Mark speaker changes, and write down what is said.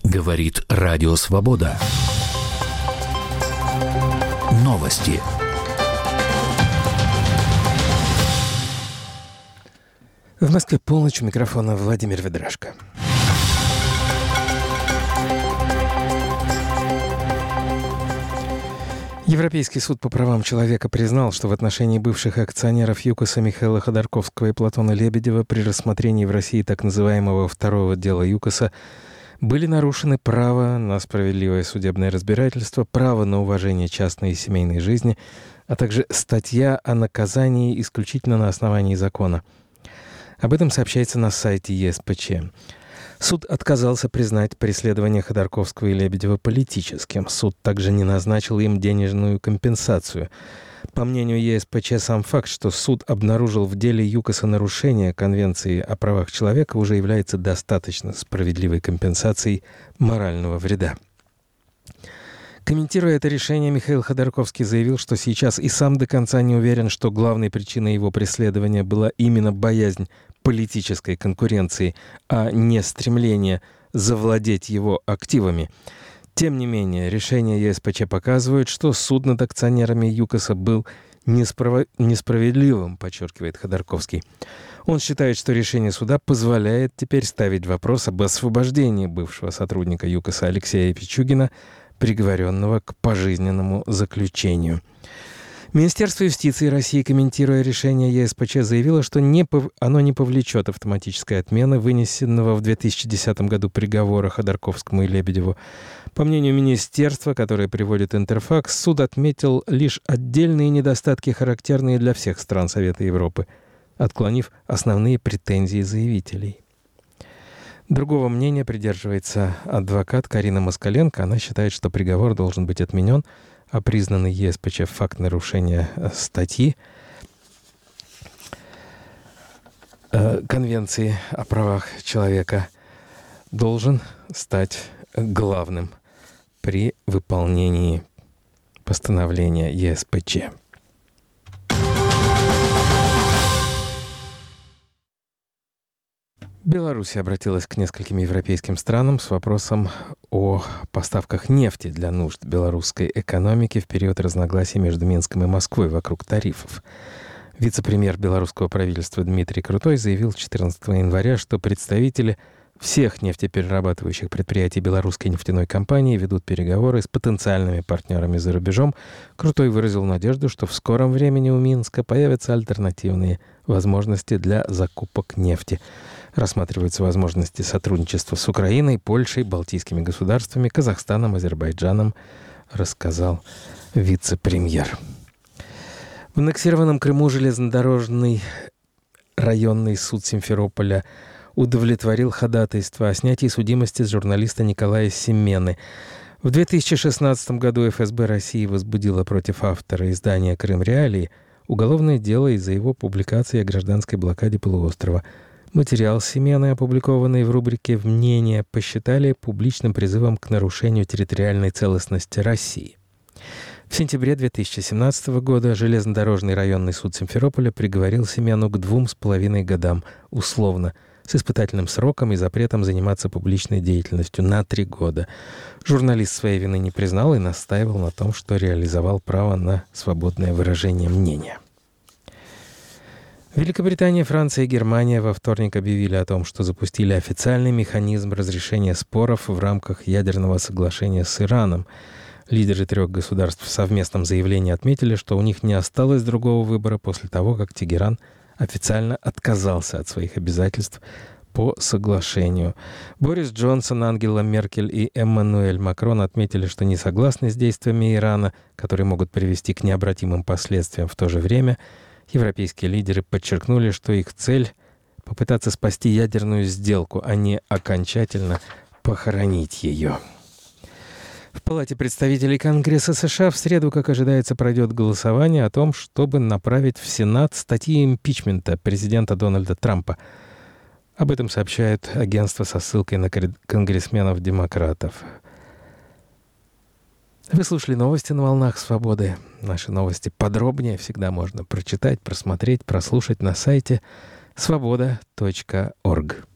Speaker 1: Говорит Радио Свобода. Новости.
Speaker 2: В Москве полночь, у микрофона Владимир Ведрашко. Европейский суд по правам человека признал, что в отношении бывших акционеров ЮКОСа Михаила Ходорковского и Платона Лебедева при рассмотрении в России так называемого второго дела ЮКОСа были нарушены право на справедливое судебное разбирательство, право на уважение частной и семейной жизни, а также статья о наказании исключительно на основании закона. Об этом сообщается на сайте ЕСПЧ. Суд отказался признать преследование Ходорковского и Лебедева политическим. Суд также не назначил им денежную компенсацию. По мнению ЕСПЧ, сам факт, что суд обнаружил в деле ЮКОСа нарушение Конвенции о правах человека, уже является достаточно справедливой компенсацией морального вреда. Комментируя это решение, Михаил Ходорковский заявил, что сейчас и сам до конца не уверен, что главной причиной его преследования была именно боязнь политической конкуренции, а не стремление завладеть его активами. Тем не менее, решение ЕСПЧ показывает, что суд над акционерами ЮКОСа был несправедливым, подчеркивает Ходорковский. Он считает, что решение суда позволяет теперь ставить вопрос об освобождении бывшего сотрудника ЮКОСа Алексея Пичугина, приговоренного к пожизненному заключению. Министерство юстиции России, комментируя решение ЕСПЧ, заявило, что оно не повлечет автоматической отмены вынесенного в 2010 году приговора Ходорковскому и Лебедеву. По мнению министерства, которое приводит Интерфакс, суд отметил лишь отдельные недостатки, характерные для всех стран Совета Европы, отклонив основные претензии заявителей. Другого мнения придерживается адвокат Карина Москаленко. Она считает, что приговор должен быть отменен, а признанный ЕСПЧ факт нарушения статьи Конвенции о правах человека должен стать главным при выполнении постановления ЕСПЧ. Беларусь обратилась к нескольким европейским странам с вопросом о поставках нефти для нужд белорусской экономики в период разногласий между Минском и Москвой вокруг тарифов. Вице-премьер белорусского правительства Дмитрий Крутой заявил 14 января, что представители всех нефтеперерабатывающих предприятий белорусской нефтяной компании ведут переговоры с потенциальными партнерами за рубежом. Крутой выразил надежду, что в скором времени у Минска появятся альтернативные возможности для закупок нефти. Рассматриваются возможности сотрудничества с Украиной, Польшей, Балтийскими государствами, Казахстаном, Азербайджаном, рассказал вице-премьер. В аннексированном Крыму железнодорожный районный суд Симферополя удовлетворил ходатайство о снятии судимости с журналиста Николая Семены. В 2016 году ФСБ России возбудила против автора издания «Крым Реалии» уголовное дело из-за его публикации о гражданской блокаде полуострова. Материал Семены, опубликованный в рубрике «Мнения», посчитали публичным призывом к нарушению территориальной целостности России. В сентябре 2017 года железнодорожный районный суд Симферополя приговорил Семену к 2,5 годам условно, с испытательным сроком и запретом заниматься публичной деятельностью на 3 года. Журналист своей вины не признал и настаивал на том, что реализовал право на свободное выражение мнения. Великобритания, Франция и Германия во вторник объявили о том, что запустили официальный механизм разрешения споров в рамках ядерного соглашения с Ираном. Лидеры 3 государств в совместном заявлении отметили, что у них не осталось другого выбора после того, как Тегеран официально отказался от своих обязательств по соглашению. Борис Джонсон, Ангела Меркель и Эммануэль Макрон отметили, что не согласны с действиями Ирана, которые могут привести к необратимым последствиям. В то же время европейские лидеры подчеркнули, что их цель — попытаться спасти ядерную сделку, а не окончательно похоронить ее. В Палате представителей Конгресса США в среду, как ожидается, пройдет голосование о том, чтобы направить в Сенат статьи импичмента президента Дональда Трампа. Об этом сообщает агентство со ссылкой на конгрессменов-демократов. Вы слушали новости на «Волнах Свободы». Наши новости подробнее всегда можно прочитать, просмотреть, прослушать на сайте svoboda.org.